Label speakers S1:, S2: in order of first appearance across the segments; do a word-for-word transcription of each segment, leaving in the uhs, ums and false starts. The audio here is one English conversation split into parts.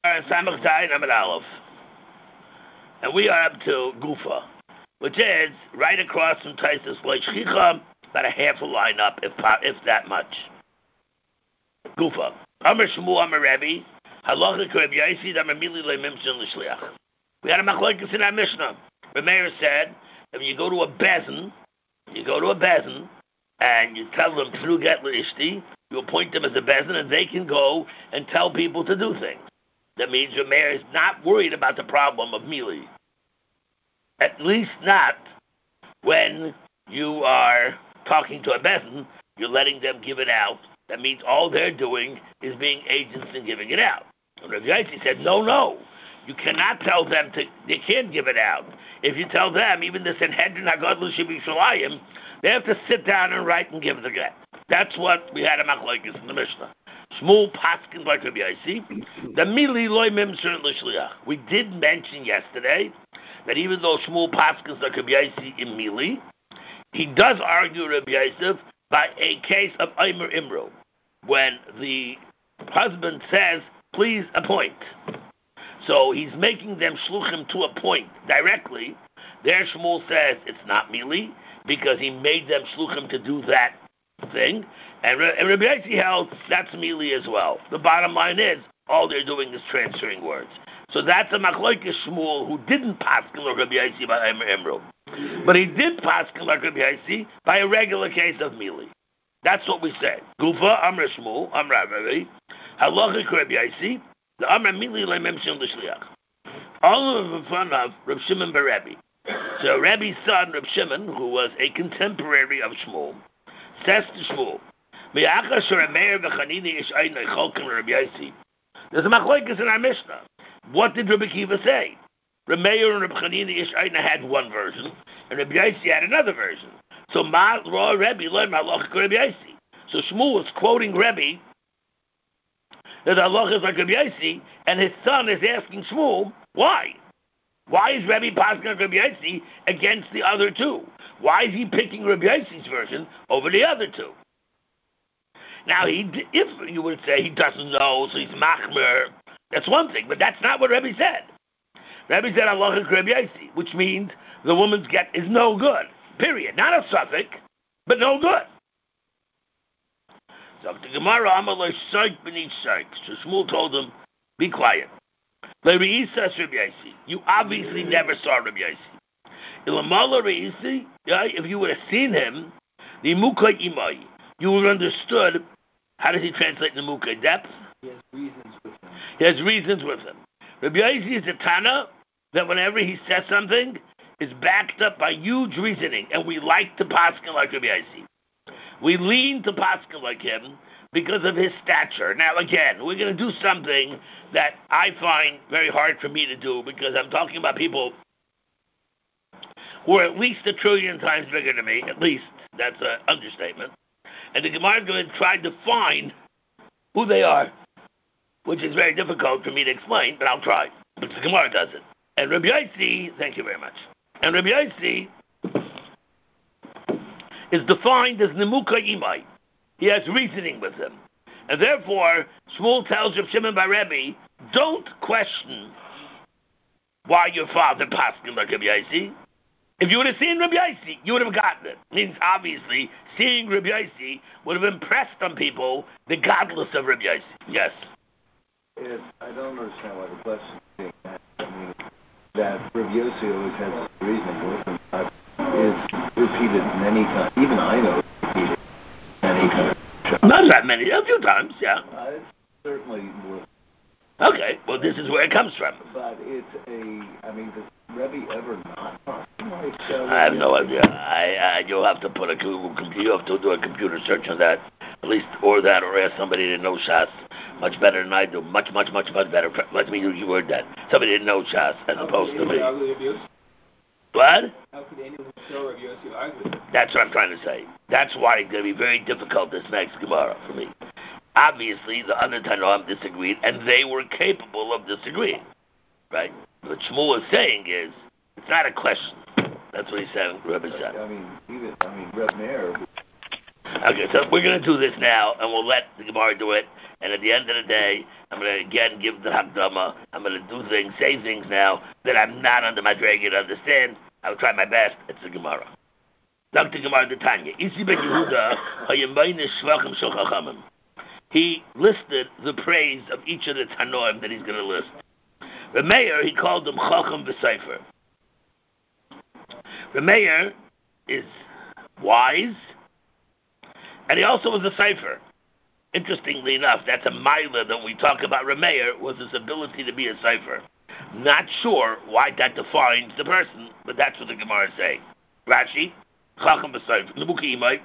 S1: Samach Zayin Amid Aleph, and we are up to Gufa, which is right across from Taisus Leishchicha, about a half a line up, if if that much. Gufa. Amar Shmuel Amar Rebbe, Halacha Rebbe Yaisi Amar Mili LeMimshon L'Shliach. We had a machlokes in our Mishnah. The mayor said, if you go to a bezin, you go to a bezin, and you tell them through get l'ishti, you appoint them as a bezin, and they can go and tell people to do things. That means your mayor is not worried about the problem of mili. At least not when you are talking to a bezin, you're letting them give it out. That means all they're doing is being agents and giving it out. And Rav Yaisi said, no, no. You cannot tell them to, they can't give it out. If you tell them, even the Sanhedrin HaGadol Shebishalayim, they have to sit down and write and give the get. That's what we had a machlokes in the Mishnah. Shmuel Paskin like Rabbi Yaisi. The Mili Loy Mimser L'Shliach. We did mention yesterday that even though Shmuel Paskin like Rabbi Yaisi in Mili, he does argue Rabbi Yosef by a case of Eimer Imro, when the husband says, please appoint. So he's making them shluchim to a point directly. There Shmuel says it's not mili because he made them shluchim to do that thing. And, and Rabbi Yaisi held that's mili as well. The bottom line is all they're doing is transferring words. So that's a machlokes Shmuel who didn't paskin like Rabbi Yaisi by Emro. But he did paskin like Rabbi Yaisi by a regular case of mili. That's what we said. Gufa Amr Shmuel Amr Rabbi Halacha Rabbi Yaisi. The Amr Mili LeMimshon L'Shliach. All of them in front of Reb Shimon bar Rebbe. So Rebbe's son, Reb Shimon, who was a contemporary of Shmuel, says to Shmuel, there's a machlokes in our Mishnah. What did Rabbi Kiva say? Reb Meir and Reb Chanina Ish Aina had one version, and Rabbi Yaisi had another version. So Ma Ra Rebbe learned Halacha Rabbi Yaisi. So Shmuel was quoting Rebbe that Allah is like Rabbi Yaisi, and his son is asking Shmuel, why? Why is Rebbe passing on Rabbi Yaisi against the other two? Why is he picking Rabbi Yaisi's version over the other two? Now, he, if you would say he doesn't know, so he's machmer, that's one thing, but that's not what Rebbe said. Rebbe said Allah is Rabbi Yaisi, which means the woman's get is no good, period. Not a suffix, but no good. So the Gemara Amalei Saik beneath Saik. So Shmuel told him, be quiet. You obviously never saw Rabbi Yaisi. Ilamala Reisi, if you would have seen him, the Mukai Imai, you would have understood. How does he translate the Mukai? Depth?
S2: He has reasons with him.
S1: He has reasons with him. Rabbi Yaisi is a Tana that whenever he says something, is backed up by huge reasoning, and we like to paskin like Rabbi Yaisi. We lean to paskin like him because of his stature. Now, again, we're going to do something that I find very hard for me to do because I'm talking about people who are at least a trillion times bigger than me. At least. That's an understatement. And the Gemara is going to try to define who they are, which is very difficult for me to explain, but I'll try. But the Gemara does it. And Rabbi Yaisi, thank you very much. And Rabbi Yaisi is defined as Nemuka Imai. He has reasoning with him. And therefore, Shmuel tells Reb Shimon bar Rebbe, don't question why your father passed him like Rabbi Yaisi. If you would have seen Rabbi Yaisi, you would have gotten it. Means, obviously, seeing Rabbi Yaisi would have impressed on people the godless of Rabbi Yaisi. Yes?
S2: If I don't understand why the question is being asked. I mean, that Rabbi Yaisi always has reasoning with him. Uh, is repeated many times. Even I know it's repeated many times.
S1: Not that many. A few times, yeah.
S2: I certainly would.
S1: Okay, well, this is where it comes from.
S2: But it's a, I mean, does Rebbe ever not talk like uh,
S1: I have no idea. I, I, you'll have to put a, you have to do a computer search on that, at least, or that, or ask somebody that knows Shas much better than I do. Much, much, much, much better. Let me use your word that. Somebody that knows Shas as
S3: How
S1: opposed to me.
S3: What?
S1: How could anyone show Rabbi Yossi argue? That's what I'm trying to say. That's why it's going to be very difficult this next Gemara for me. Obviously, the other Tanoim disagreed, and they were capable of disagreeing, right? What Shmuel is saying is, it's not a question. That's what he's saying, Rebbe said.
S2: I mean, even, I mean, Reb Meir.
S1: Okay, so we're going to do this now, and we'll let the Gemara do it. And at the end of the day, I'm going to again give the Hakdama. I'm going to do things, say things now that I'm not under my dragon to understand. I'll try my best. It's the Gemara. Doctor Gemara the Tanya. Isi ben Yehuda hayamayne shvachim shel chachamim. He listed the praise of each of the Tanoim that he's going to list. Rameir, he called them Chacham v'Sefer. Rameir is wise, and he also was a Sefer. Interestingly enough, that's a milah that we talk about Rameir, was his ability to be a Sefer. Not sure why that defines the person, but that's what the Gemara is saying. Rashi, Chacham v'Sefer. Nebuki imay.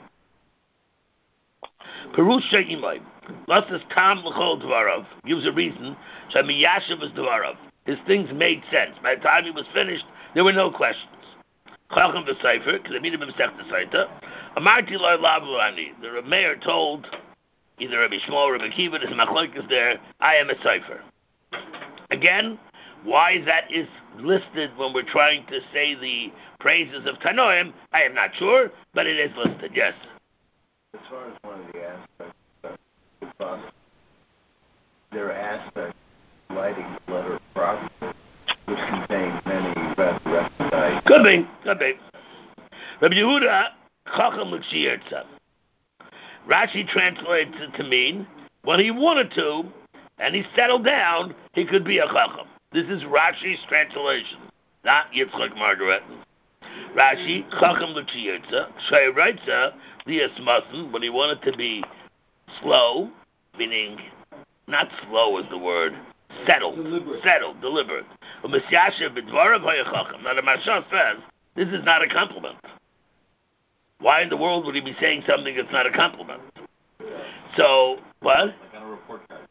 S1: Perusha imay. Lasses tam l'chol dvarav. Gives a reason. Shemiyashav is dvarav. His things made sense. By the time he was finished, there were no questions. Chacham v'Sefer, because I meet him in Masechta Saita. Amarti loy lavu ani. The Rameir told either Rabbi Shmuel or Rabbi Kiva, there's machlokes there, I am a Sefer. Again, why that is listed when we're trying to say the praises of Tanoim, I am not sure, but it is listed, yes.
S2: As far as one of the aspects of the process, there are aspects of writing the letter of prophecy, which contain many resurrected ideas.
S1: Could be, could be. Rabbi Yehuda, Chacham l'Kshiyertza. Rashi translates it to mean when he wanted to, and he settled down, he could be a Chacham. This is Rashi's translation, not Yitzchak Margaret. Rashi, Chacham l'Kshiyertza, Shayreitza, Liasmasen, when he wanted to be slow, meaning, not slow is the word, settled, deliberate. settled, deliberate. Now the Mashal says, this is not a compliment. Why in the world would he be saying something that's not a compliment? So, what?
S3: Like on a report card.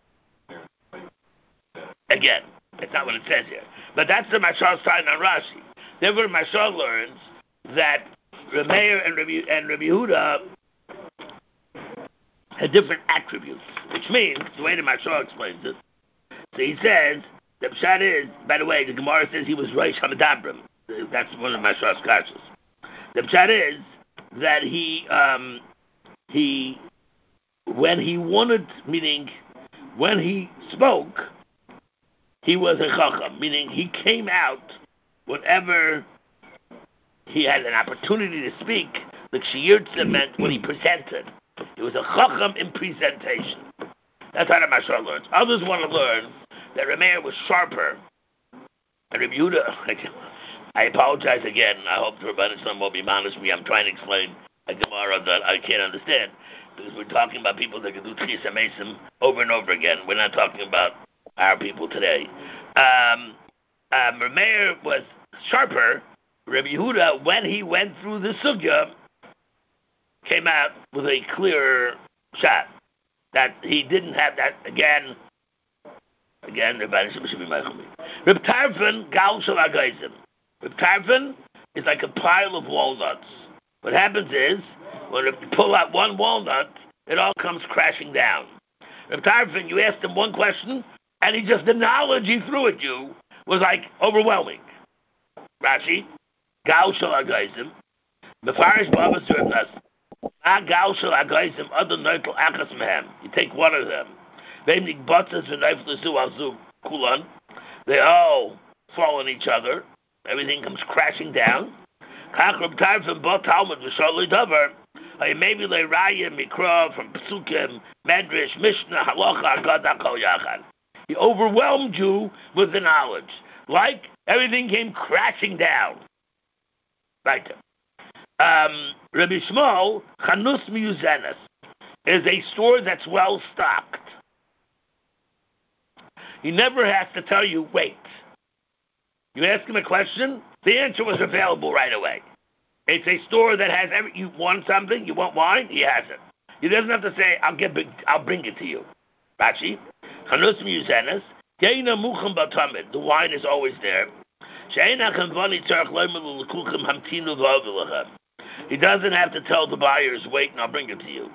S1: Again, that's not what it says here. But that's the Mashal sign on Rashi. Therefore, Mashal learns that Rameir and Rabbi, and Rabbi Yehuda had different attributes, which means, the way the Mashal explains it, so he says, the Pshat is, by the way, the Gemara says he was Reish Hamadabrim. That's one of Mashal's kashas. The Pshat is, that he, um, he, when he wanted, meaning, when he spoke, he was a chacham, meaning he came out whenever he had an opportunity to speak. The kshiyurtza meant when he presented. It was a chacham in presentation. That's how the Mashal learns. Others want to learn that Rameir was sharper. And Rabbi Yehuda, I apologize again. I hope the Rebbeinu Shalom will be honest with me. I'm trying to explain a Gemara that I can't understand because we're talking about people that can do Tchis HaMesim over and over again. We're not talking about our people today. Um, um, Rameir was sharper. Rabbi Yehuda, when he went through the sugya, came out with a clearer shot that he didn't have that again. Again, Rebbeinu Shalom should be my homie. Reb Tarfon Gal Shel Agayzim. Reb Tarfon is like a pile of walnuts. What happens is, when you pull out one walnut, it all comes crashing down. Reb Tarfon, you asked him one question, and he just, the knowledge he threw at you was like overwhelming. Rashi, Gal Shel Agayzim, Mefarish Baba Zernas, Ma Gal Shel Agayzim, Other Neutel Achas Mehem. You take one of them. They all fall on each other. Everything comes crashing down. Maybe they raya mikra from Pesukim, Medrash, Mishnah, Halacha, Agada, Kol Yachad. He overwhelmed you with the knowledge, like everything came crashing down. Right. Um, Rabbi Shmuel Chanus Miyuzenes is a store that's well stocked. He never has to tell you, wait. You ask him a question, the answer was available right away. It's a store that has every, you want something, you want wine, he has it. He doesn't have to say, I'll get, I'll bring it to you. Rashi, Chanus Miyuzenes, Deina Mucham Batamid, the wine is always there. He doesn't have to tell the buyers, wait and I'll bring it to you.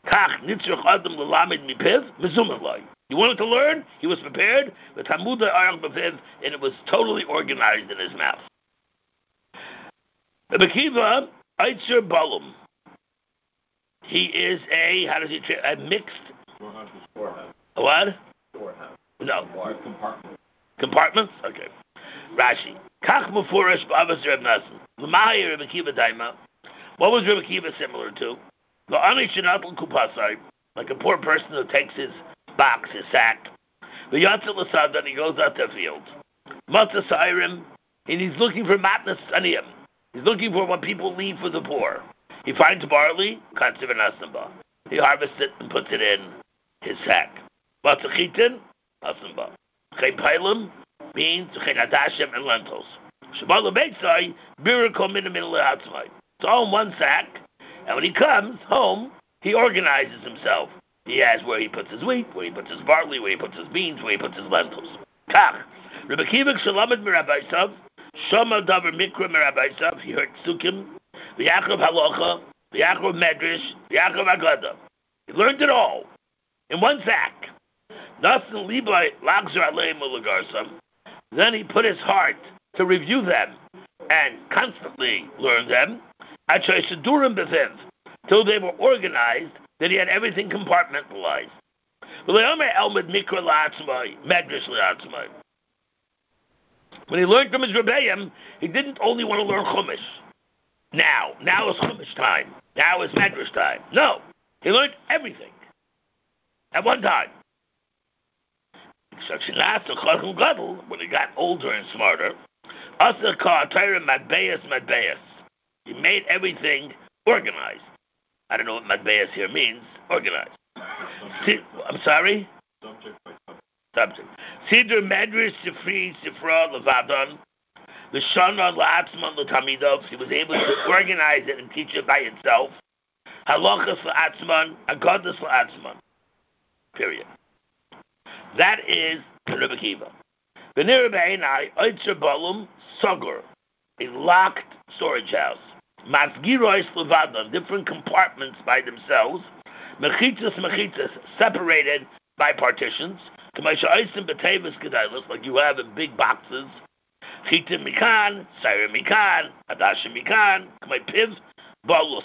S1: You wanted to learn? He was prepared. And it was totally organized in his mouth. Rabbi Kiva, Eitzer Balum. he is a, how does he, tra- a mixed,
S3: Storehouse.
S1: a what?
S3: Storehouse.
S1: No.
S3: With compartments.
S1: Compartments? Okay. Rashi. Kach mufurish b'avas Reb Nasan. L'mahi Reb Akiva daima. What was Reb Akiva similar to? L'ani shenatl kupasai. Like a poor person who takes his box, his sack. V'yatzil l'sadan, he goes out to the field. Matzah sairim, and he's looking for matnas aniyim. He's looking for what people leave for the poor. He finds barley, katziv and asamba. He harvests it and puts it in his sack. Matzah chitin, asamba. Chay pailim, beans, chay nadashim, and lentils. Shabbat lebetzai, bira kol mina mina le'atzmai. It's all in one sack, and when he comes home, he organizes himself. He has where he puts his wheat, where he puts his barley, where he puts his beans, where he puts his lentils. Kach. Rebbe Akiva Shalamed Merabaisav, Shama Davar Mikra Merabaisav, he heard Sukkim, V'Yachov Halacha, V'Yachov Medrash, V'Yachov Agada. He learned it all in one sack. Nasan Libai Lagzar Aleim Ulagarsam. Then he put his heart to review them and constantly learn them. Achay Sedurim Beviv, till they were organized, that he had everything compartmentalized. V'Leomer Elmed Mikra La'atzmai, Medrash La'atzmai. When he learned from his Rebbeim, he didn't only want to learn Chumash. Now, now is Chumash time. Now is Medrash time. No, he learned everything at one time. When he got older and smarter, he made everything organized. I don't know what Madbeas here means. Organized. See, I'm sorry?
S3: Subject by subject.
S1: Subject. Siddur Medrash Sifri Sifra Levadon. The Shana La'atzman L'Tamidov. He was able to organize it and teach it by itself. Halachas La'atzman. Agadas La'atzman. Period. That is the Rebbe Akiva. V'nir B'einai Oitzer Balum Sogur. A locked storage house. Masgirois Levadon. Different compartments by themselves. Mechitzas Mechitzas. Separated by partitions. Like you have in big boxes. Chitim Mikan, Sairim Mikan, Adashim Mikan, K'may Piv, Balus.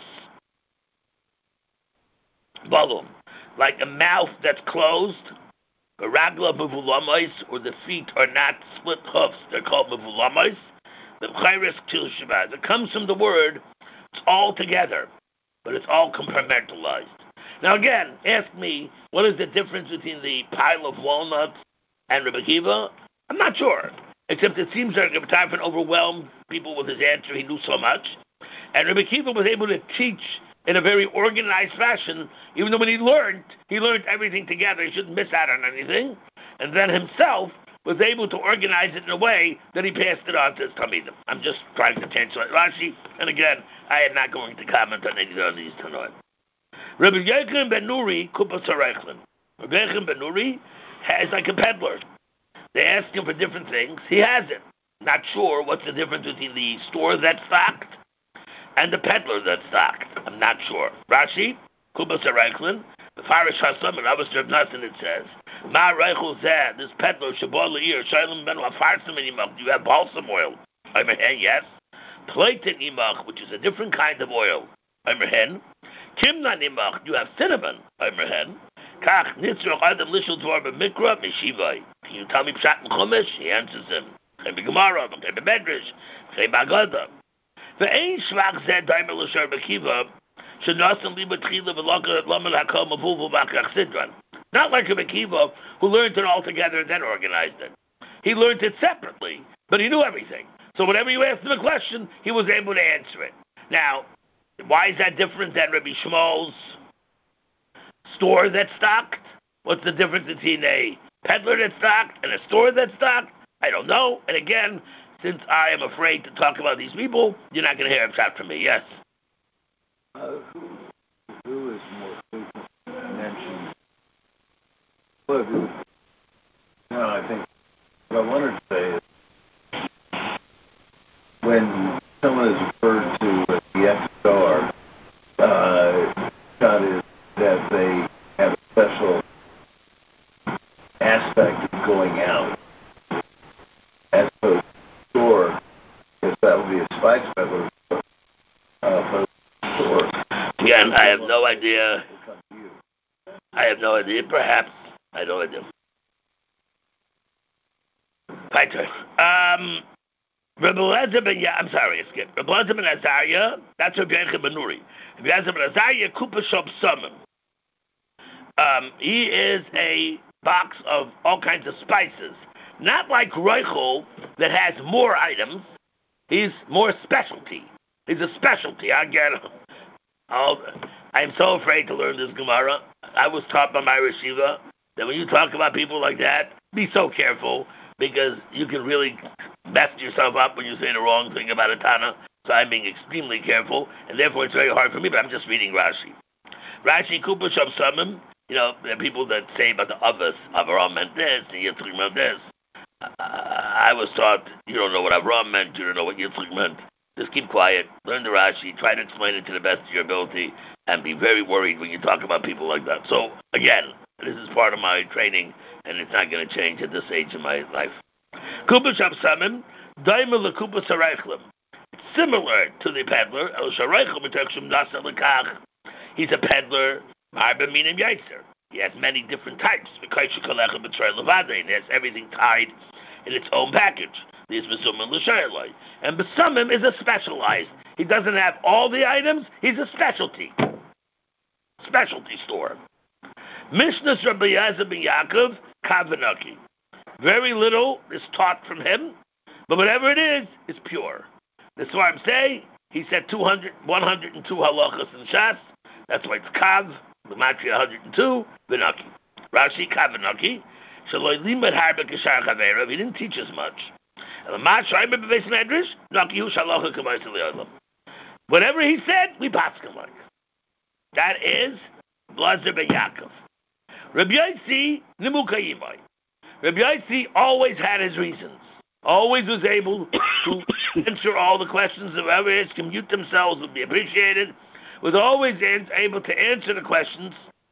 S1: Balum. Like a mouth that's closed. The Ragla Mevulamais, or the feet are not split hoofs. They're called Mevulamais. The Chayris Til Shabbat. It comes from the word, it's all together, but it's all compartmentalized. Now again, ask me, what is the difference between the pile of walnuts and Rebbe Akiva? I'm not sure. Except it seems like Rebbe Tarfon overwhelmed people with his answer. He knew so much. And Rebbe Akiva was able to teach in a very organized fashion, even though when he learned, he learned everything together. He shouldn't miss out on anything. And then himself was able to organize it in a way that he passed it on to his Talmidim. I'm just trying to translate Rashi. And again, I am not going to comment on any of these tonight. Rabbi Yechon ben Nuri, Kupas HaReichlin. Rabbi Yechon ben Nuri is like a peddler. They ask him for different things. He has it. Not sure what's the difference between the store that's stocked and the peddler that's stocked. I'm not sure. Rashi, Kupas HaReichlin, the Farish Hasam, and Abbas Reb Nasan, it says, Ma Reichel Zeh, this peddler, Shabbat Le'ir, Shailim ben Lafarsim in Imach, you have balsam oil. I'm a hen, yes. Plaitin Imach, which is a different kind of oil. I'm a hen. Kimna Nimach, you have cinnamon. I'm a hen. Kach Nitzrach Adam Lishel Dvar B'Mikra Meshivai. Can you tell me Pshat and Chumash? He answers him. Chem B'Gemara, Chem B'Medrash, Chem B'Agada. Ve'ein Shvach Zed Daimer L'Shar B'Kiva Shenosan Liba Tchila V'Laka Laman HaKol Mavuvu B'Akach Sidran. Not like a B'Kiva who learned it all together and then organized it. He learned it separately, but he knew everything. So whenever you asked him a question, he was able to answer it. Now, why is that different than Rabbi Shmuel's store that's stocked? What's the difference between a peddler that's stocked and a store that's stocked? I don't know. And again, since I am afraid to talk about these people, you're not going to hear a shot from me. Yes?
S2: Uh, who, who is more frequently mentioned? Well, who, no, I think what I wanted to say is when someone is referred to as the F R, uh, that is that they have a special aspect of going out as opposed to the store, because that would be a spice peddler uh, opposed to the store.
S1: Again, I have no idea.
S2: It's up to you.
S1: I have no idea. Perhaps. I have no idea. Fighter. Um, Rabbi Eliezer ben Ya, I'm sorry, I skipped. Rabbi Eliezer ben Azariah, that's Rabbi Yochanan ben Nuri. Rabbi Eliezer ben Azariah, Kupa Shop Summon. Um, he is a box of all kinds of spices. Not like Reichel that has more items. He's more specialty. He's a specialty. I get him. Oh, I'm so afraid to learn this Gemara. I was taught by my Yeshiva that when you talk about people like that, be so careful because you can really mess yourself up when you say the wrong thing about a Tana. So I'm being extremely careful, and therefore it's very hard for me, but I'm just reading Rashi. Rashi, Kupa Shav Samim, you know, there are people that say about the others, Avraham meant this, and Yitzchak meant this. Uh, I was taught, you don't know what Avraham meant, you don't know what Yitzchak meant. Just keep quiet, learn the Rashi, try to explain it to the best of your ability, and be very worried when you talk about people like that. So, again, this is part of my training, and it's not going to change at this age in my life. Kupa Shav Samim, Daimel LeKupa Saraychlim. Similar to the peddler, El Sharaychlim B'Tekshim Nasa L'Kach. He's a peddler, Marba Minim Yaitzer. He has many different types. And he has everything tied in its own package. And Besumim is a specialized. He doesn't have all the items, he's a specialty. Specialty store. Mishnah Rabbi Yazir ben Yaakov, Kavanaki. Very little is taught from him, but whatever it is, is pure. That's why I'm saying, he said two hundred, one hundred two halachas in Shas. That's why it's Kav, the Matri one hundred two, Benaki. Rashi, Kav, Benaki. Shaloi limad harbe k'shar chaverav. He didn't teach as much. And the Mat Shaiber b'Beis Medrash, Naki hu shalocha k'mayis l'yolam. Whatever he said, we pass him like. That is Blazer ben Yaakov. Rabbi Yossi, Nimuka Yimai. Rabbi Yossi always had his reasons. Always was able to answer all the questions of others, commute themselves would be appreciated. Was always able to answer the questions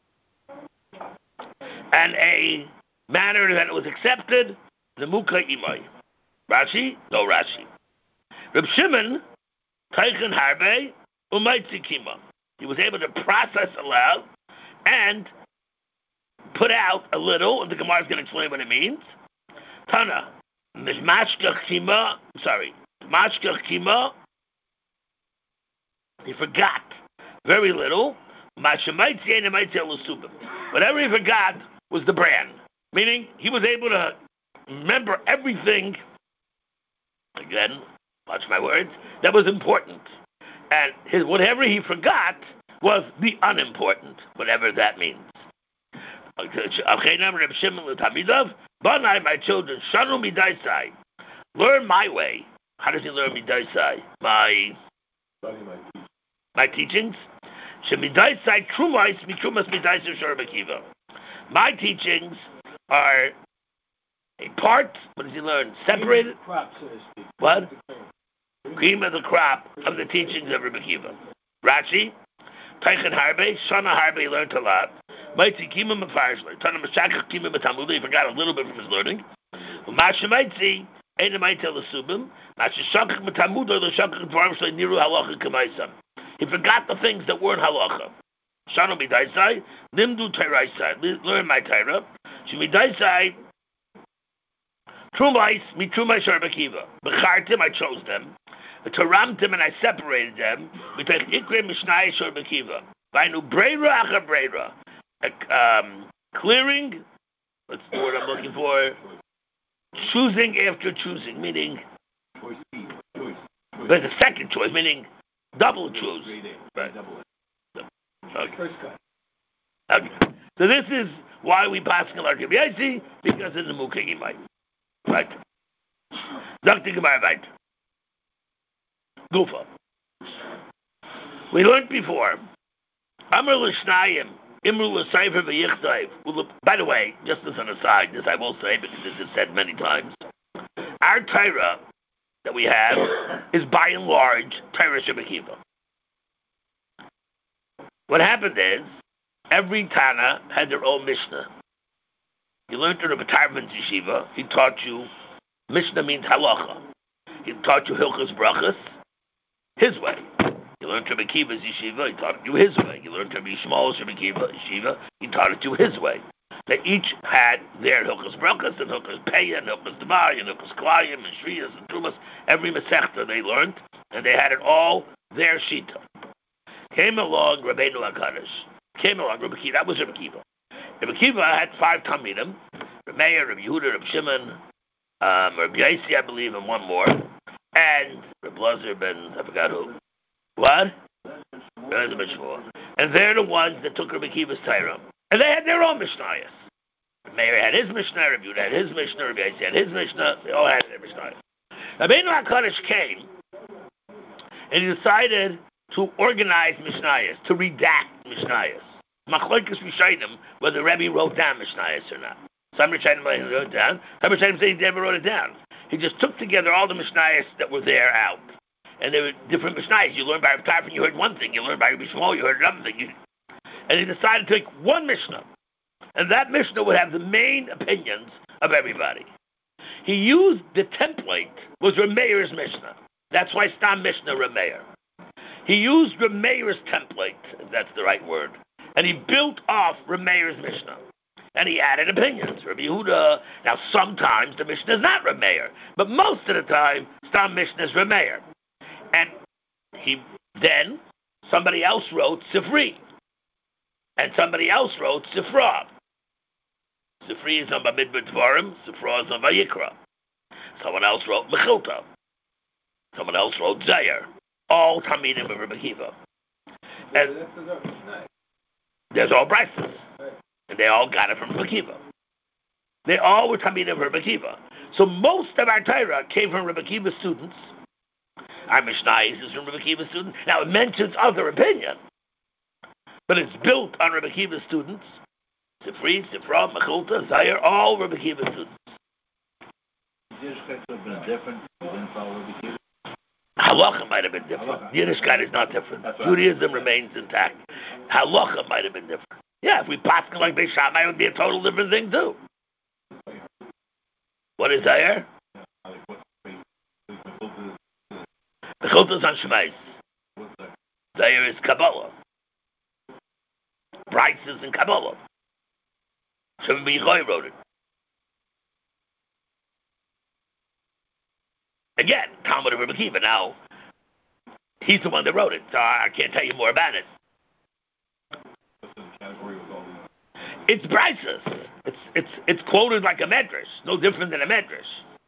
S1: and a manner that was accepted. The Muka Imai. Rashi? No Rashi. Reb Shimon, Teichen Harbe, Umaitzi Kima. He was able to process aloud and put out a little, and the Gemara is going to explain what it means. Tana, Mishmashkach Kima, sorry, Mashkach Kima, he forgot. Very little. Whatever he forgot was the brand. Meaning, he was able to remember everything, again, watch my words, that was important. And his whatever he forgot was the unimportant, whatever that means. My children, Shanu Midaisai. Learn my way. How does he learn Midaisai? My, my teachings? Shemidaisai Trumais, Mikrumas Midaisai Sharabakiva. My teachings are a part, what does he learn? Separated?
S3: Crop, so to speak.
S1: What? Cream of the crop of the teachings of Rabbi Kiva. Rashi, Teichen Harbe, Shana Harbe learned a lot. Maitzi Kima Mefarshler, Tana Meshachach Kima Metamuda, he forgot a little bit from his learning. Masha Maitzi, Eina Maitel Asubim, Masha Shachach Metamuda, the Shachach Dvarim Shle Niru Halacha Kamaisam. He forgot the things that weren't halacha. Shano Midaisai, Limdu Teraisai, learn my Torah. Shemidaisai, Trumais, Mitrumai Sharbakiva. Bechartim, I chose them. Taramtim, and I separated them. Betech Ikre Mishnai Sharbakiva. Vainu Breira Acha Breira. Um, clearing, what's the word I'm looking for? Choosing after choosing, meaning.
S3: Choice B. Choice.
S1: But the second choice, meaning double choose. Right. Okay.
S3: First cut.
S1: Okay. So this is why we pass Galar Kibyasi, because of the Mukagimai. Right. Doctor Gemara right. Gufa. We learned before. Amr Lishnayim, Imru L'Sayfer V'Yichtayv. By the way, just as an aside, this I will say because this is said many times. Our Torah that we have is by and large Torah Shebekiva. What happened is, every Tana had their own Mishnah. You learned in the B'Tarvan's Yeshiva, he taught you, Mishnah means halacha. He taught you Hilchas Brachas, his way. You learned Rabbi Akiva's yeshiva, he taught it you his way. You learned Rabbi Shmuel's Rabbi Akiva yeshiva, he taught it you his way. They each had their Hilchos Brachos and Hilchos Peya and Hilchos Devar and Hilchos Klayim and Shriyas and Tumas. Every Masechta they learned, and they had it all their Shita. Came along Rabbeinu HaKadosh. Came along Rabbi Akiva. That was Rabbi Akiva. Rabbi Akiva had five Talmidim, Rabbi Meir, Rabbi Yehuda, Rabbi Shimon, um, Rabbi Yossi, I believe, and one more, and Rabbi Lazar ben, I forgot who. What? Rabbi ben Shmuel. And they're the ones that took Rabbi Akiva's Torah. And they had their own Mishnayos. Rabbi Meir had his Mishnah, Rabbi Yehuda had his Mishnah, Rabbi Yossi had his Mishnah. They all had their Mishnayos. Rabbeinu HaKadosh came, and he decided to organize Mishnayos, to redact Mishnayos. Machlokes Rishonim, whether the Rebbe wrote down Mishnayos or not. Some Rishonim wrote it down. Some Rishonim say he never wrote it down. He just took together all the Mishnayos that were there out. And there were different Mishnayos. You learned by Rabbi Tarfon, you heard one thing. You learned by Rabbi Shmuel, you heard another thing. You... And he decided to take one Mishnah. And that Mishnah would have the main opinions of everybody. He used the template, was Rameir's Mishnah. That's why Stam Mishnah Rameir. He used Rameir's template, if that's the right word. And he built off Rameir's Mishnah. And he added opinions. Rabbi Yehuda, now sometimes the Mishnah is not Rameir, but most of the time, Stam Mishnah is Rameir. And he then, somebody else wrote Sifri. And somebody else wrote Sifra. Sifri is on Bamidbar Dvarim, Sifra is on Vayikra. Someone else wrote Mechilta. Someone else wrote Zayer. All Talmidim of Rabbi Akiva. And there's all Brises. And they all got it from Rabbi Akiva. They all were Talmidim of Rabbi Akiva. So most of our Torah came from Rabbi Akiva's students. Our Mishnayos is from Rabbi Akiva's students. Now it mentions other opinions, but it's built on Rabbi Akiva's students. Sifri, Sifra, Mechilta, Zayer, all Rabbi Akiva's students.
S3: Yiddishkeit would have been different if you didn't follow Rabbi Akiva?
S1: Halacha might have been different. Yiddishkeit is not different. Judaism remains intact. Halacha might have been different. Yeah, if we paskin like Beis Shammai, it would be a total different thing too. What is Zayer? Mechilta is on Shemais. Zayer is Kabbalah. Bryce is in Kabbalah. Shimon ben Yochai wrote it. Again, Talmud of Rabbi Akiva. Now, he's the one that wrote it, so I can't tell you more about it. It's Bryces. It's it's it's quoted like a medrash, no different than a medrash.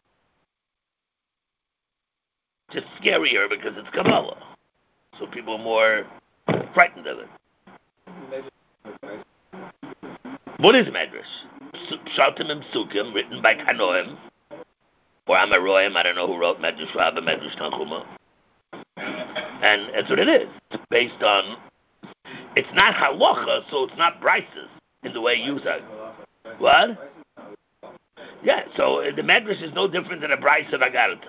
S1: Just scarier because it's Kabbalah, so people are more frightened of it. What is medrash? Pshatim and Psukim, written by Tanoim, or Amaroim, I don't know who wrote Medrash Rabbah, Medrash Tanchuma. And that's what it is. It's based on, it's not halacha, so it's not Bryces in the way you say. What? Yeah, so the Medrash is no different than a Bryce of Agarata.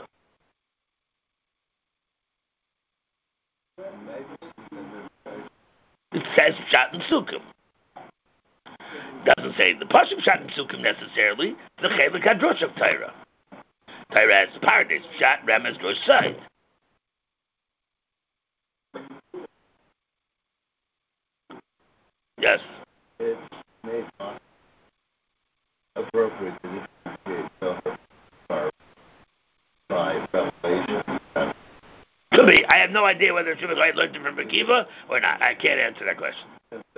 S1: It says Pshat and Psukim. Doesn't say the Pashim Pshat and Psukim necessarily, the Chelik HaDrosh of Torah. Torah has paradise, Pshat, Remez, Drosh, Side. Yes.
S2: It's made appropriate to differentiate by revelation.
S1: Could be. I have no idea whether it's I learned it from Akiva or not. I can't answer that question.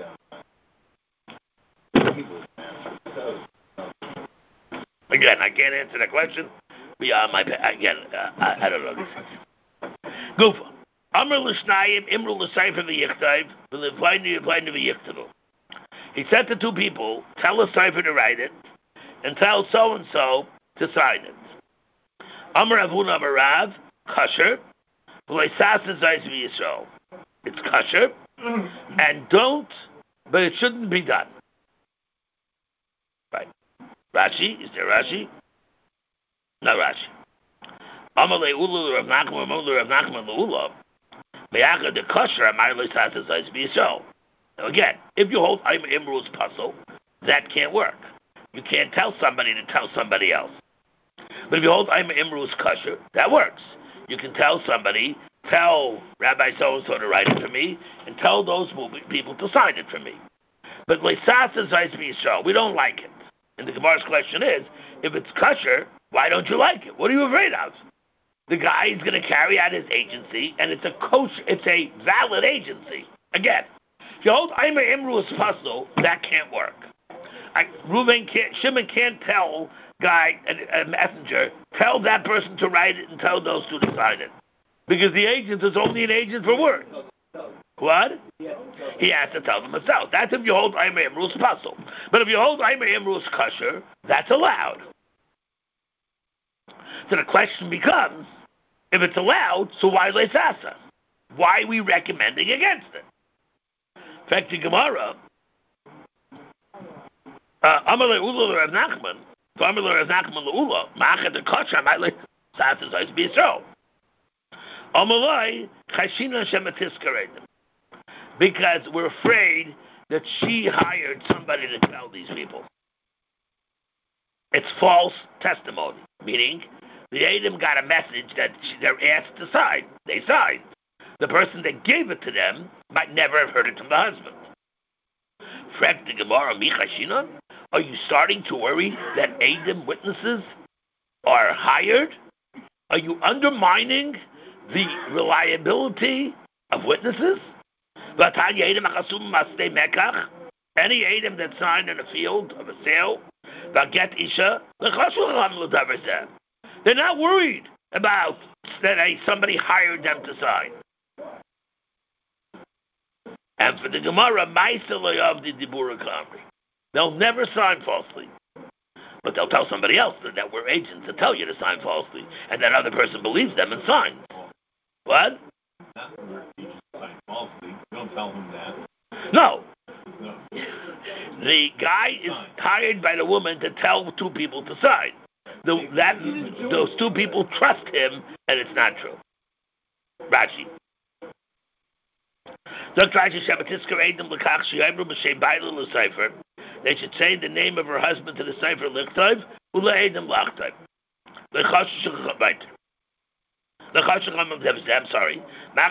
S1: Again, I can't answer that question beyond my... Again, uh, I, I don't know. Gufa. Amr l'shnayim imru l'sayfer v'yichtav v'levaynu yevaynu v'yichtavu. He said to two people, tell a cipher to write it, and tell so-and-so to sign it. Amr avun amr rav, kasher, v'leisas zayz v'yisrael. It's kasher, and don't, but it shouldn't be done. Right. Rashi, is there Rashi? No Rashi. Amar le'ulu Rav Nachman, Amar Rav Nachman le'ula. Me'achad de kasher, amar le'isas zayz v'yisrael. Now again, if you hold I'm Imru's puzzle, that can't work. You can't tell somebody to tell somebody else. But if you hold I'm Imru's kasher, that works. You can tell somebody tell Rabbi so-and-so to write it for me, and tell those people to sign it for me. But Leisasa Zayis Yisrael, we don't like it. And the Gemara's question is, if it's kosher, why don't you like it? What are you afraid of? The guy is going to carry out his agency, and it's a kosher, it's a valid agency. Again, if you hold Aimer Imru as puzzle, that can't work. I, Reuven can't, Shimon can't tell guy, a, a messenger, tell that person to write it and tell those two to sign it. Because the agent is only an agent for words. What? He has to tell them himself. That's if you hold Aimer Imru as puzzle. But if you hold Aimer Imru as kosher, that's allowed. So the question becomes, if it's allowed, so why Leisasa? Why are we recommending against it? In fact, the Gemara, Amalei Ula Rav Nachman, Amalei Rav Nachman Ula, Ma'achet the Kosher, Amalei Leisasa Zayis B'Yisrael. Amalei Chashina Shematis Karedim. Because we're afraid that she hired somebody to tell these people. It's false testimony, meaning the Adam got a message that they're asked to sign. They signed. The person that gave it to them might never have heard it from the husband. Frek the Gemara Michashina, are you starting to worry that Adam witnesses are hired? Are you undermining the reliability of witnesses? Any Adam that signed in a field of a sale, they're not worried about that a, somebody hired them to sign. And for the Gemara, of the Dibura Kamri, they'll never sign falsely. But they'll tell somebody else that, that we're agents to tell you to sign falsely, and that other person believes them and signs. What?
S3: Not that we're agents to sign falsely. Don't tell them that.
S1: No.
S3: No.
S1: The guy is hired by the woman to tell two people to sign. The, that those two people trust him, and it's not true. Rashi. They should say the name of her husband to the cipher lichtayv ule'edim lachtayv. I'm sorry.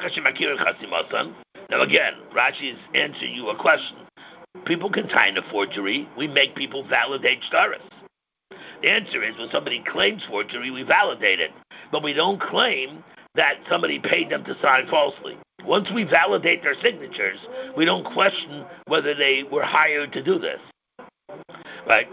S1: Now again, Rashi is answering you a question. People can sign a forgery. We make people validate shtaris. The answer is, when somebody claims forgery, we validate it. But we don't claim that somebody paid them to sign falsely. Once we validate their signatures, we don't question whether they were hired to do this. Right?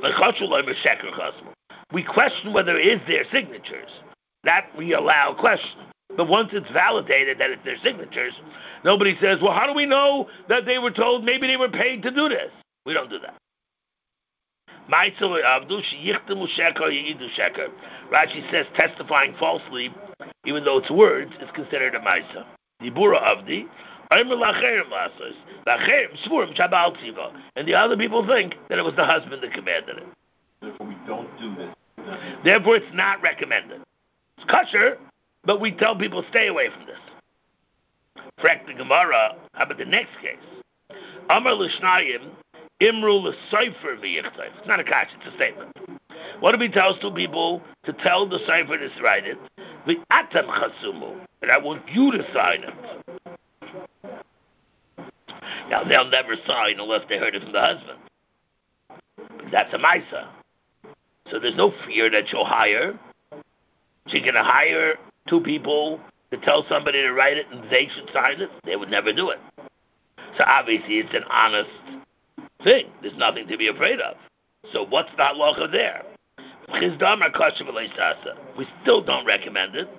S1: We question whether it is their signatures. That we allow question. But once it's validated that it's their signatures, nobody says, well, how do we know that they were told maybe they were paid to do this? We don't do that. Rashi says testifying falsely, even though it's words, is considered a maisa. Dibura avdi, and the other people think that it was the husband that commanded it.
S3: Therefore, we don't do this.
S1: Therefore, it's not recommended. It's kosher, but we tell people stay away from this. Frek the Gemara, how about the next case? Amar l'shnayim, imru l'sayfer v'yichtayv. It's not a kash, it's a statement. What if he tells two people to tell the cipher to write it? V'atam chasumu, and I want you to sign it. Now, they'll never sign unless they heard it from the husband. That's a maisa. So there's no fear that she'll hire. She's going to hire two people to tell somebody to write it and they should sign it. They would never do it. So obviously it's an honest thing. There's nothing to be afraid of. So what's the halacha there? We still don't recommend it.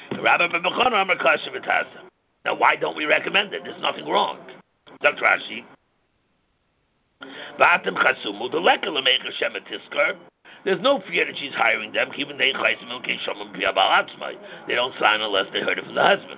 S1: Now why don't we recommend it? There's nothing wrong. Dr. Rashi. There's no fear that she's hiring them. They don't sign unless they heard it from the husband.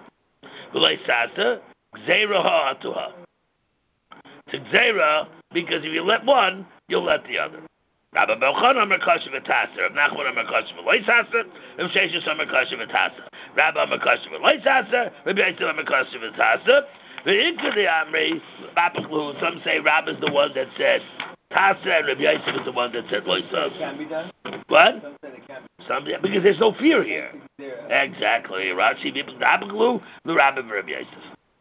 S1: It's a gzeira, because if you let one, you'll let the other. Rabbi Belchan Amar Kasha V'Tasa, Rabbi Nachman Amar Kasha V'Loisasa, Rabbi Sheshes Amar Kasha V'Tasa, Rabbi Amar Kasha V'Loisasa, Rabbi Yisrael Amar Kasha V'Tasa. The Amri, some say Rabbi is the one that said Tasa, and Rabbi Yisrael is the one that said Loisasa.
S2: Can be done.
S1: What?
S2: Some say it can't be
S1: Some, because there's no fear here.
S2: done.
S1: Exactly. Rashi Bibaglu, the Rabbi of Rabbi Yosef.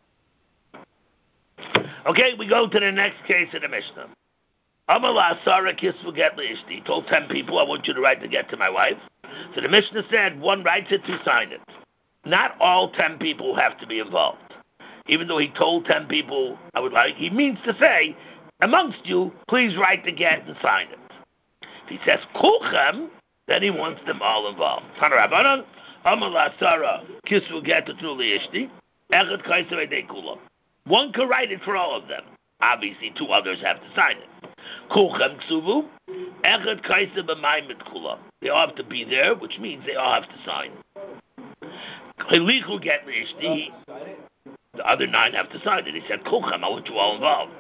S1: Okay, we go to the next case in the Mishnah. Amala Sarah Kisvu Get Ishti told ten people, I want you to write the get to my wife. So the Mishnah said one writes it, two sign it. Not all ten people have to be involved. Even though he told ten people, I would like, he means to say, amongst you, please write the get and sign it. If he says Kulchem, then he wants them all involved. Tanarabanan, Amala Sarah Kisvu Get Ishti, Echad Kaisavei De Kulam. One can write it for all of them. Obviously, two others have to sign it. Kulchem Ksuvu, Echad Kaisavei B'Maimit Kulam. They all have to be there, which means they all have to sign. Chilichu Get Ishti. The other nine have to sign it. He said, Kulchem, I want you all involved.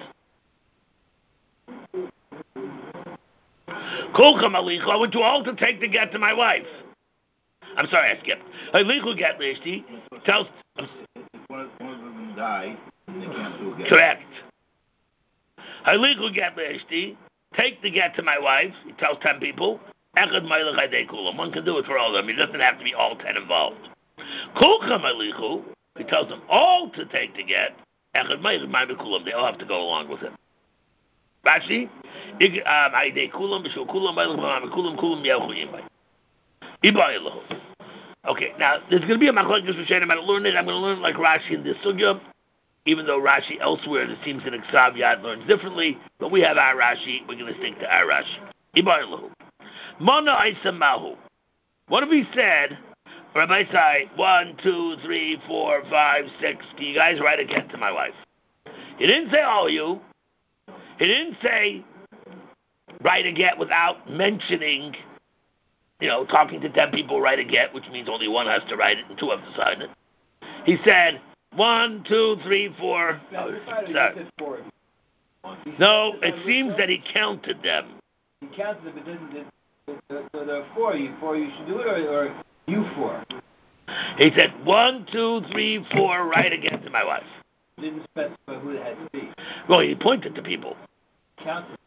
S1: Kulchem Alichu, I want you all to take the get to my wife. I'm sorry, I skipped. Alichu Get Lishti tells...
S3: One of them die, and they can't do it.
S1: Correct. Alichu Get Lishti, take the get to my wife. He tells ten people. Echad Meilech Adei Kulam. One can do it for all of them. He doesn't have to be all ten involved. Kulchem Alichu, he tells them all to take the get. Echad Meilech Adei Kulam. They all have to go along with him. Rashi, Adei Kulam, B'Shul Kulam, Meilech Adei Kulam, Kulam Yelchu Yimai. Ibayilahu. Okay, now there's going to be a machlokes Rishonim. I'm going to learn it. I'm going to learn like Rashi in this sugya, even though Rashi elsewhere, it seems that Iksav Yad learns differently, but we have our Rashi. We're going to stick to our Rashi. Ibayilahu. Mana Aisam Mahu. What if he said, Rabbi Sai, one, two, three, four, five, six, can you guys write again to my wife? He didn't say all of you. He didn't say write a get without mentioning, you know, talking to ten people, write a get, which means only one has to write it and two have to sign it. He said, one, two, three, four. Oh, sorry. No, it seems that he counted them.
S2: He counted them, but didn't. So there are four. You four. You should do it, or, or you four.
S1: He said, one, two, three, four, write again to my wife.
S2: Didn't specify who it had to be.
S1: Well, he pointed to people.
S2: Counted.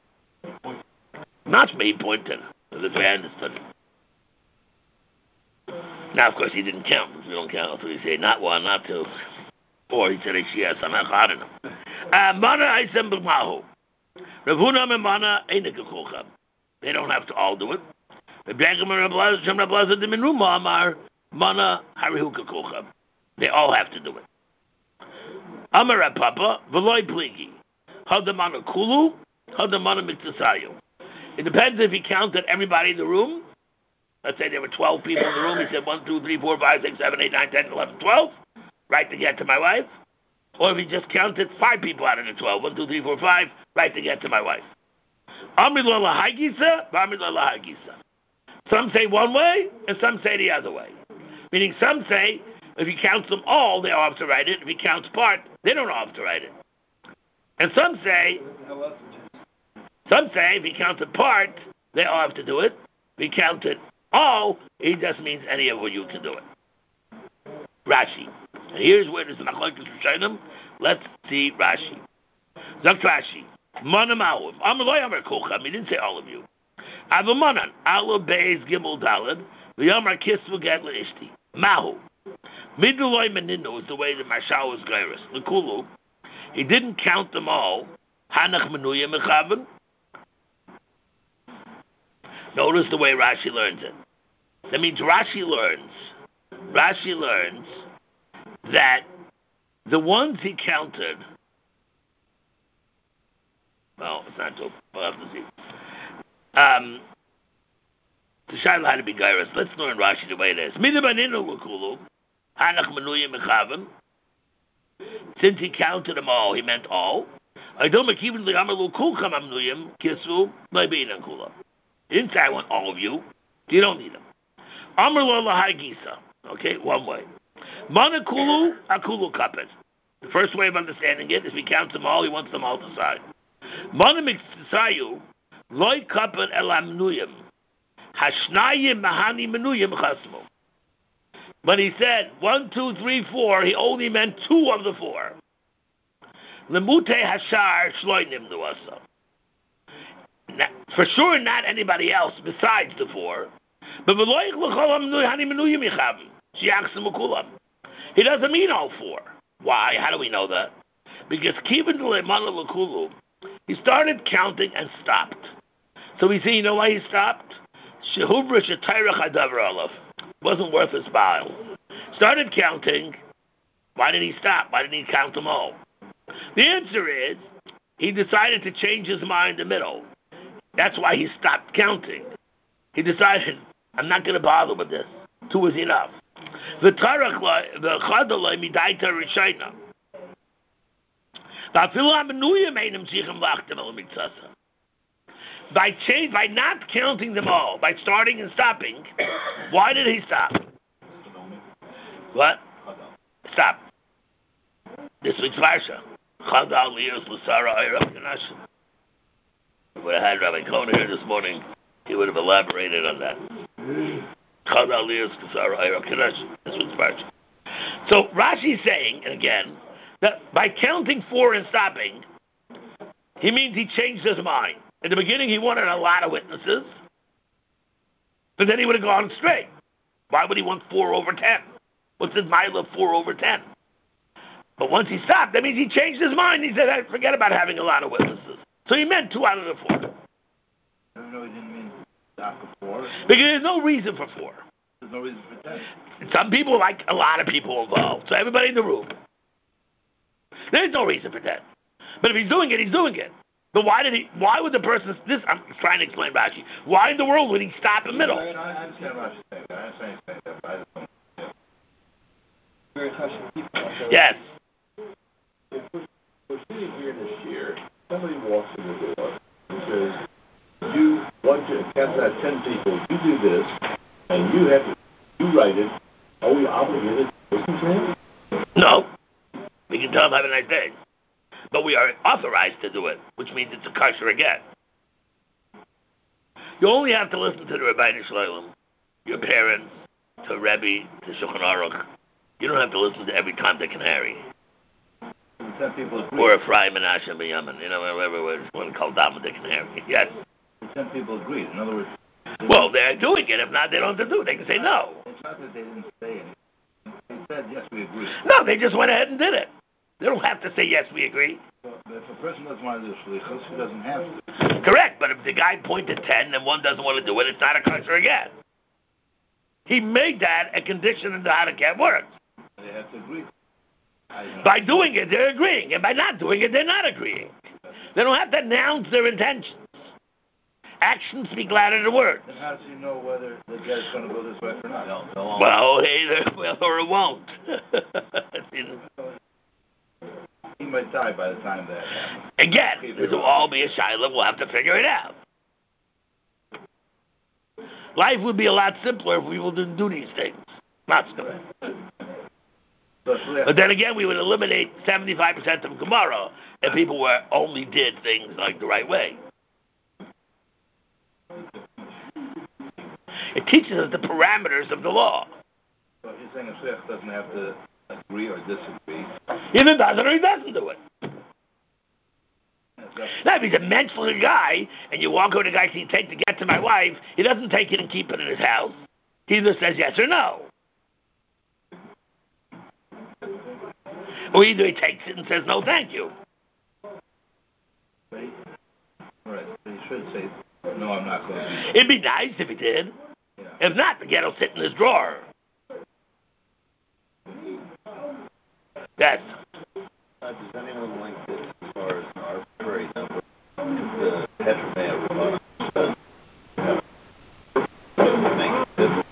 S1: Not me, he pointed. That's the way I understood it. Now, of course, he didn't count. If you don't count, so he said, not one, not two. Or he said, yes, I'm not hard enough. Mana Aisem B'Mahu. Ravuna Memana Einikakulchem. They don't have to all do it. They all have to do it. Amar Papa, Veloy Pligi. Hadamana Kulu, Hadamana Miktasayu. It depends if he counted everybody in the room. Let's say there were twelve people in the room. He said one, two, three, four, five, six, seven, eight, nine, ten, eleven, twelve. Write the get to my wife. Or if he just counted five people out of the twelve. One, two, three, four, five. Write the get to my wife. Amrilala Hagisa, Amrilala Hagisa. Some say one way, and some say the other way. Meaning some say, if he counts them all, they all have to write it. If he counts part, they don't all have to write it. And some say, some say, if he counted part, they all have to do it. If he counted all, he just means any of you can do it. Rashi. And here's where there's the machlokes Rishonim. Let's see Rashi. Zok Rashi. Mana Ma'alim. Amaloi Amar Kulchem. He didn't say all of you. Avamanan. Alo Beis Gimel Dalad. V'yamar Kisvu Get Le'ishti. Mahu. Miduloi Meninu is the way the Mashal was Gairis. L'Kulu. He didn't count them all. Hanach Menuya Mechaven. Notice the way Rashi learns it. That means Rashi learns. Rashi learns that the ones he counted. Well, it's not so. We'll have to see. Um, the Shiloh had to be Gairis. Let's learn Rashi the way it is. Since he counted them all, he meant all. He didn't say I want all of you. You don't need them. Okay, one way. Manakulu akulu kapet. The first way of understanding it is if he counts them all, he wants them all to sign. Manamiksayu loy kapet elamnuyim. Hashnayim mahani menuyim chasmu. When he said one, two, three, four, he only meant two of the four. Lemute hashar shloinim nuasa. For sure, not anybody else besides the four. But Shiachsim ukulam. He doesn't mean all four. Why? How do we know that? Because Kivin Le'mana L'Kulu, he started counting and stopped. So we see, you know why he stopped? Shehubra Shetayra Chadavar Aleph. Wasn't worth his while. Started counting. Why did he stop? Why didn't he count them all? The answer is, he decided to change his mind in the middle. That's why he stopped counting. He decided, I'm not going to bother with this. Two is enough. The Chadalai Midaita Rishayna. By change, by not counting them all, by starting and stopping, why did he stop? What? Stop. This week's Parsha. Chadal Lios Lasara Ayrav Ganashim. If we had Rabbi Cohen here this morning, he would have elaborated on that. Chadal Lios Lasara Ayrav Ganashim. This week's Parsha. So Rashi is saying, and again, that by counting four and stopping, he means he changed his mind. In the beginning, he wanted a lot of witnesses, but then he would have gone straight. Why would he want four over ten? What's his mile of four over ten? But once he stopped, that means he changed his mind. He said, I forget about having a lot of witnesses. So he meant two out of the four.
S3: No, he didn't mean stop for four.
S1: Because there's no reason for four.
S3: There's no reason for ten.
S1: Some people like a lot of people involved. So everybody in the room. There's no reason for ten. But if he's doing it, he's doing it. But why did he? Why would the person? This I'm trying to explain Rashi. Why in the world would he stop in the middle?
S3: I, I understand Rashi saying that. I understand saying that. But I just don't.
S2: Very hushing people.
S1: Yes.
S4: If we're, we're sitting here this year, somebody walks in the door and says, "You want to cast out ten people? You do this, and you have to. You write it. Are we obligated to listen to him?"
S1: No. We can tell him have a nice day. But we are authorized to do it, which means it's a kosher again. You only have to listen to the Rabbeinu Shloim, your parents, to Rebbe, to Shulchan Aruch. You don't have to listen to every Tom, Dick, and Harry.
S3: Some people agree.
S1: Or Ephraim, Menashe, and Binyamin. You know, whatever we want to call Tom, Dick, and Harry. Yes.
S3: Some people agreed. In other words,
S1: well, they're doing it. If not, they don't have to do it. They can say no.
S3: It's not that they didn't say anything. They said, yes, we agree.
S1: No, they just went ahead and did it. They don't have to say, yes, we agree.
S3: So if a person doesn't want to do shlichus, he doesn't have to.
S1: Correct, but if the guy pointed ten and one doesn't want to do it, it's not a kosher again. He made that a condition in the how the cat works.
S3: They have to agree.
S1: By doing it, they're agreeing, and by not doing it, they're not agreeing. They don't have to announce their intentions. Actions speak louder than words.
S3: Then how does he know whether the get is going to go this way or not? No, no,
S1: well, either will or it won't.
S3: He might die by the time that happens.
S1: Again, this will all be a shiloh. We'll have to figure it out. Life would be a lot simpler if we didn't do these things. Not so. But then again, we would eliminate seventy-five percent of Gemara if people were only did things like the right way. It teaches us the parameters of the law.
S3: So he's saying a sheikh doesn't have to agree or disagree.
S1: Either does it or he doesn't do it. Now, if he's a mentally guy, and you walk over to the guy, can you take to get to my wife? He doesn't take it and keep it in his house. He either says yes or no. Or either he takes it and says no, thank you.
S3: Right. Right. He should say, no, I'm not going to do that.
S1: It'd be nice if he did.
S3: Yeah.
S1: If not, the ghetto sit in his drawer. Yes.
S2: Uh, does anyone link this as far as an arbitrary number? The heteromatic Ramona does make a difference.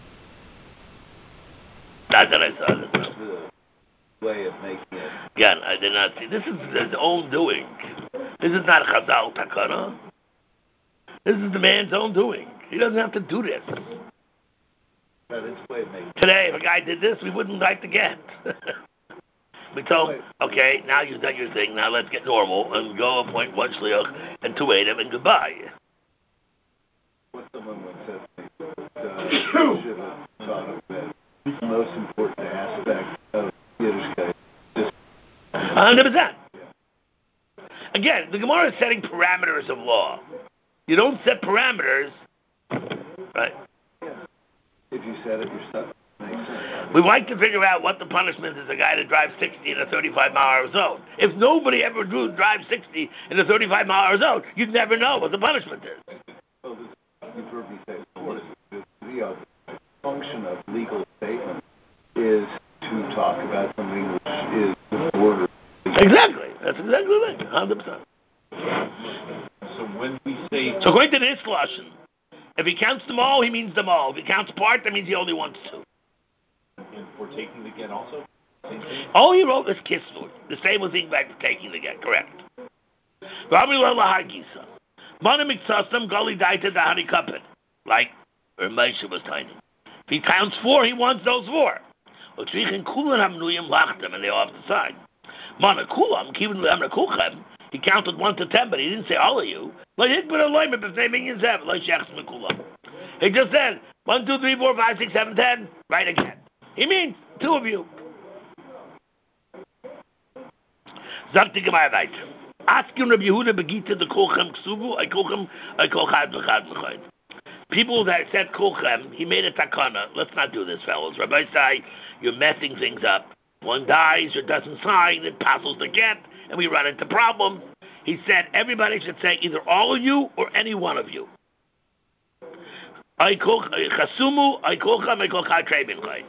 S1: Not that I saw this.
S2: The way of making it.
S1: Again, I did not see. This is his own doing. This is not Chazal Takana. This is the man's own doing. He doesn't have to do this.
S2: But it's way of making it.
S1: Today, if a guy did this, we wouldn't like to get. We told him, okay, now you've done your thing, now let's get normal and go appoint one shliach and two Adam and goodbye.
S2: What someone once said to me, uh, should have thought of that. The most important aspect of Yiddishkeit is
S1: one hundred percent. Again, the Gemara is setting parameters of law. You don't set parameters, right?
S2: yeah. If you set it, you're stuck.
S1: We like to figure out what the punishment is a guy that drives sixty in a thirty-five mile hour zone. If nobody ever drew, drives sixty in a thirty-five mile hour zone, you'd never know what the punishment is.
S2: Well, this, you've heard me say before, the, the uh, function of legal statement is to talk about something which is the border.
S1: Exactly. That's exactly right. one hundred percent.
S3: So when we say...
S1: So according to this Lashon, if he counts them all, he means them all. If he counts part, that means he only wants two.
S3: And for taking the get also? Same thing?
S1: All he wrote was kisvur. The same was thing back to taking the get. Correct. Rabbi Lala Hagisa. Mana mitzasam gali daita dahani kapit. Like Moshe was tiny. If he counts four, he wants those four. And they off the side. Mana kulam, kivin le'amra kulchem. He counted one to ten, but he didn't say all of you. He just said one, two, three, four, five, six, seven, ten. Right again. He means two of you. Sagt die Gemara weiter. Asking Rabbi Yehuda begita the kolchem ksubu, I kolchem, I kolchad v'chad v'chad. People that said kolchem, he made a takana. Let's not do this, fellas. Rabbi say, you're messing things up. One dies or doesn't sign, it passes the get, and we run into problems. He said everybody should say either all of you or any one of you. I chasumu, I kolchem, I kolchad treibinchai.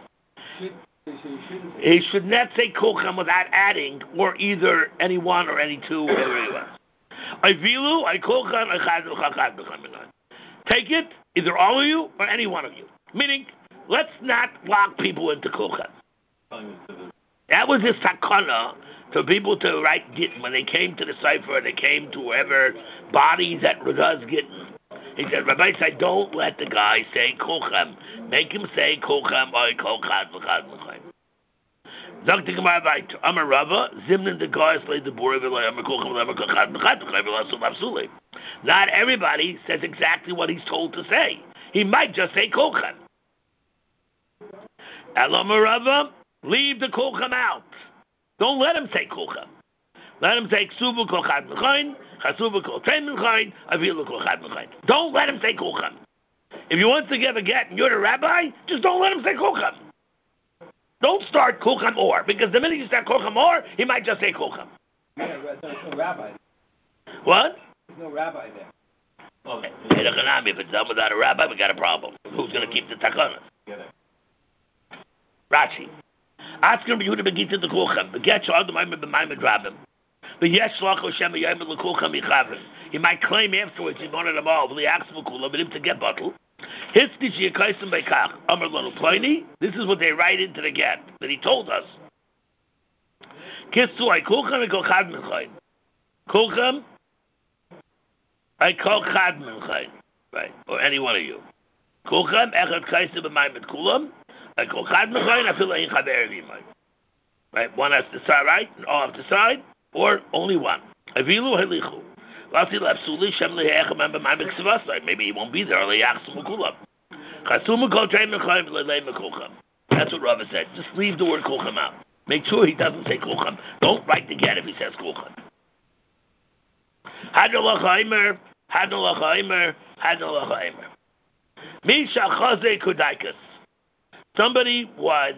S1: He should not say kolchem without adding, or either any one or any two, whatever he wants. I vilu, I kolchem, I chad v'chad v'chad. Take it, either all of you or any one of you. Meaning, let's not lock people into kolchem. That was his takana to people to write gittin. When they came to the cipher, they came to whoever bodies that does gittin. He said, Rabbi said, don't let the guy say kolchem. Make him say kolchem or kolchad v'chad v'chad. Doctor Gemara weiter. Amar Rava, Zimnan de Goyes laid the Bore v'lay Amar kolchem v'amar kolchad v'chad v'chad v'lasul v'apsulei. Not everybody says exactly what he's told to say. He might just say kolchem. Elam Rava, leave the kolchem out. Don't let him say kolchem. Let him say ksuvu kolchad v'chayin, chasuvu kol trein v'chayin, avilu kolchad v'chayin. Don't let him say kolchem. If you want to give a get and you're the rabbi, just don't let him say kolchem. Don't start kolchem or, because the minute you start kolchem or, he might just say kolchem.
S2: Yeah, there's no rabbi.
S1: What?
S2: There's no rabbi there.
S1: Well, if it's done without a rabbi, we got a problem. Who's going to keep the takana? Rashi. Ask him you to begin to the kolchem. Beget shal the maimed b'maimed rabim. V'yesh lach Hashem yamed l'kolchem yichavim. He might claim afterwards he wanted them all. V'li ask v'kulam, but him to get bottle. Hitzti sheyakaisim beikach. Amar lanu pliny. This is what they write into the get that he told us. Kitzu I kolchem I kolchad minchayin. Kolchem I kolchad minchayin. Right, or any one of you. Kolchem echad kaisim b'maimed kulam. I kolchad minchayin. I feel like chaver v'imay. Right, one has to decide right, and all have to decide, or only one. Avilu helichu. Maybe he won't be there. That's what Rava said. Just leave the word kolchem out. Make sure he doesn't say kolchem. Don't write the get if he says kolchem. Hadolachaimer, hadolachaimer, hadolachaimer. Misha chaze kudaikas. Somebody was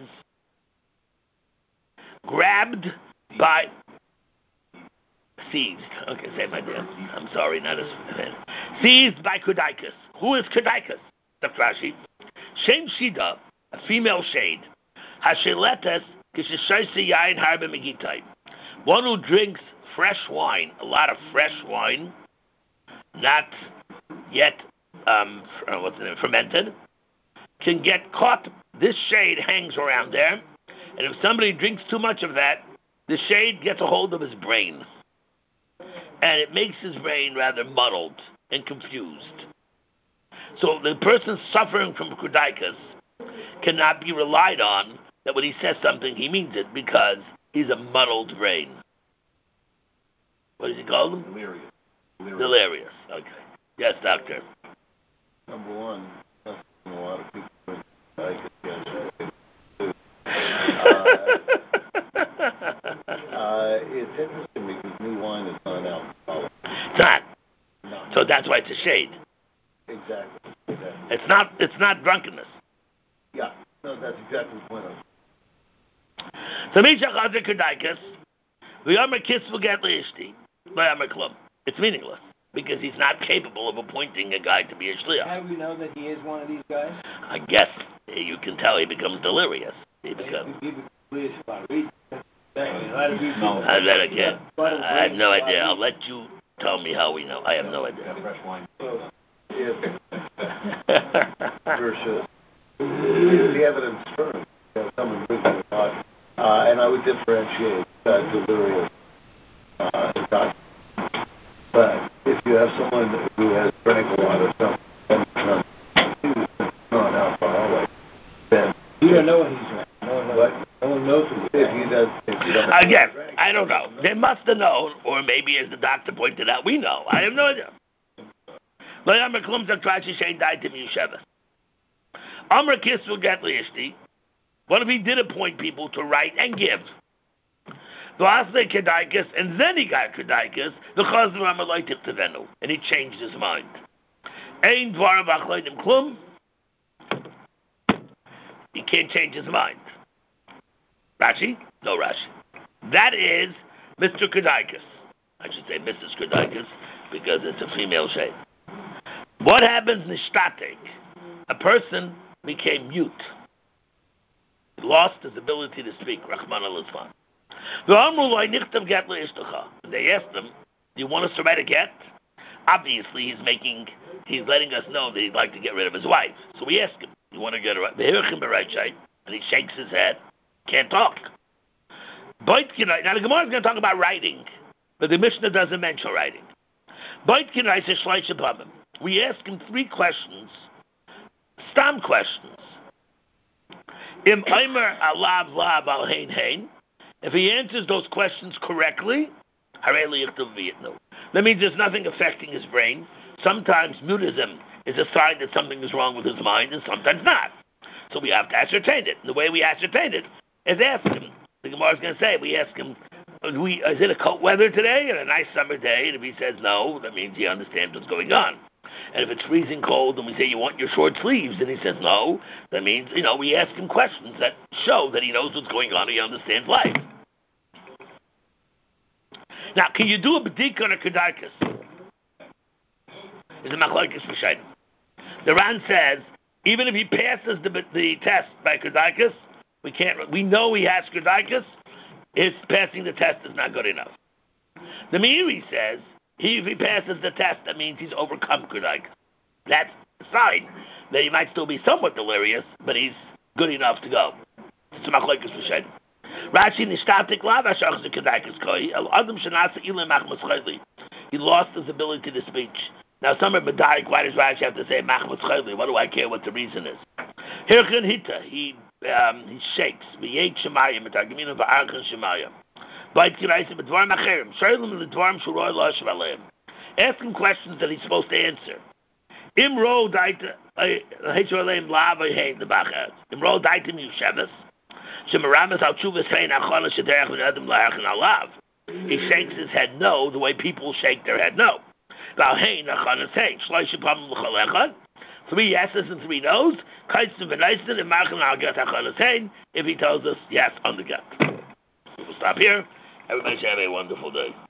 S1: grabbed by... Seized. Okay, same idea. I'm sorry, not as seized by Kudaikas. Who is Kudaikas? Doctor Rashi. Shem Shida, a female shade. Hasheletes kishishaisi yain harbe megitai. One who drinks fresh wine, a lot of fresh wine, not yet um, what's the name, fermented, can get caught. This shade hangs around there, and if somebody drinks too much of that, the shade gets a hold of his brain. And it makes his brain rather muddled and confused. So the person suffering from kudaikas cannot be relied on that when he says something, he means it because he's a muddled brain. What does he call them?
S3: Delirious. Delirious.
S1: Delirious. Okay. Yes, doctor.
S2: Number one, a lot of people with kudaikas yesterday. Uh, it's interesting because new wine is not alcoholic.
S1: It's not.
S2: No.
S1: So that's why it's a shade.
S2: Exactly. exactly.
S1: It's not. It's not drunkenness.
S2: Yeah. No, that's that's exactly the point.
S1: So Misha Chazer Kedaikas, V'yomer Kisvu Get Li'ishti, V'yomer Klum. It's meaningless because he's not capable of appointing a guy to be a shliach.
S2: How do we know that he is one of these guys?
S1: I guess you can tell he becomes delirious. He becomes.
S3: No.
S1: I bet again. I have no idea. I'll let you tell me how we know. I have no idea.
S3: Fresh wine.
S2: So, if versus if the evidence firm that someone with or not, uh, and I would differentiate uh, delirious uh, and not. But if you have someone who has drank a lot of stuff and not gone out far away, then you don't know what he's drank. No one knows. What? No one knows if he does. If he doesn't
S1: Again, I don't know. They must have known, or maybe, as the doctor pointed out, we know. I have no idea. Amr Kisvu Get Li'ishti. What if he did appoint people to write and give? And then he got Kedaikas, the Chazar Amalaitik Tevenu, and he changed his mind. Ein Dvarim V'Achleidim Klum. He can't change his mind. Rashi? No Rashi. That is Mister Kedaikas. I should say Missus Kedaikas, because it's a female shade. What happens in Shtatek? A person became mute. He lost his ability to speak. Rahman al-Islam. They asked him, do you want us to write a get? Obviously, he's making, he's letting us know that he'd like to get rid of his wife. So we ask him, you want to get a right? And he shakes his head, can't talk. Now the Gemara is going to talk about writing, but the Mishnah doesn't mention writing. We ask him three questions, stam questions. Im Eimer alav lav al hein hein. If he answers those questions correctly, that means there's nothing affecting his brain. Sometimes mutism is a sign that something is wrong with his mind, and sometimes not. So we have to ascertain it. And the way we ascertain it is ask him. The Gemara is going to say, we ask him, we, is it a cold weather today and a nice summer day? And if he says no, that means he understands what's going on. And if it's freezing cold and we say, you want your short sleeves? And he says no, that means, you know, we ask him questions that show that he knows what's going on, he understands life. Now, can you do a bedika on a kedarkas? Is a machlokes b'shayim. The Ran says, even if he passes the, the test by kedarkas, we can't, we know he has kedarkas, his passing the test is not good enough. The Meiri says, he, if he passes the test, that means he's overcome kedarkas. That's a sign that he might still be somewhat delirious, but he's good enough to go. It's a machlokes b'shayim. Rashi nishtatik lav hashach ze kedaikas koi el adam shenasa ilim machmas chayli. He lost his ability to speech. Now some are medayik. Why does Rashi have to say machmas chayli? What do I care what the reason is? Hirchen hita. He um, he shakes. V'yeit shemayim etagiminu v'archen shemayim. Bait kiraisim b'dvarim acherim. Shaylim l'dvarim shuroi la'asher aleim. Ask him questions that he's supposed to answer. Imro daita hechor aleim lav hein the bachas. Imro daita yushavas. He shakes his head no, the way people shake their head no. Three yeses and three no's. If he tells us yes on the gut. We'll stop here. Everybody should have a wonderful day.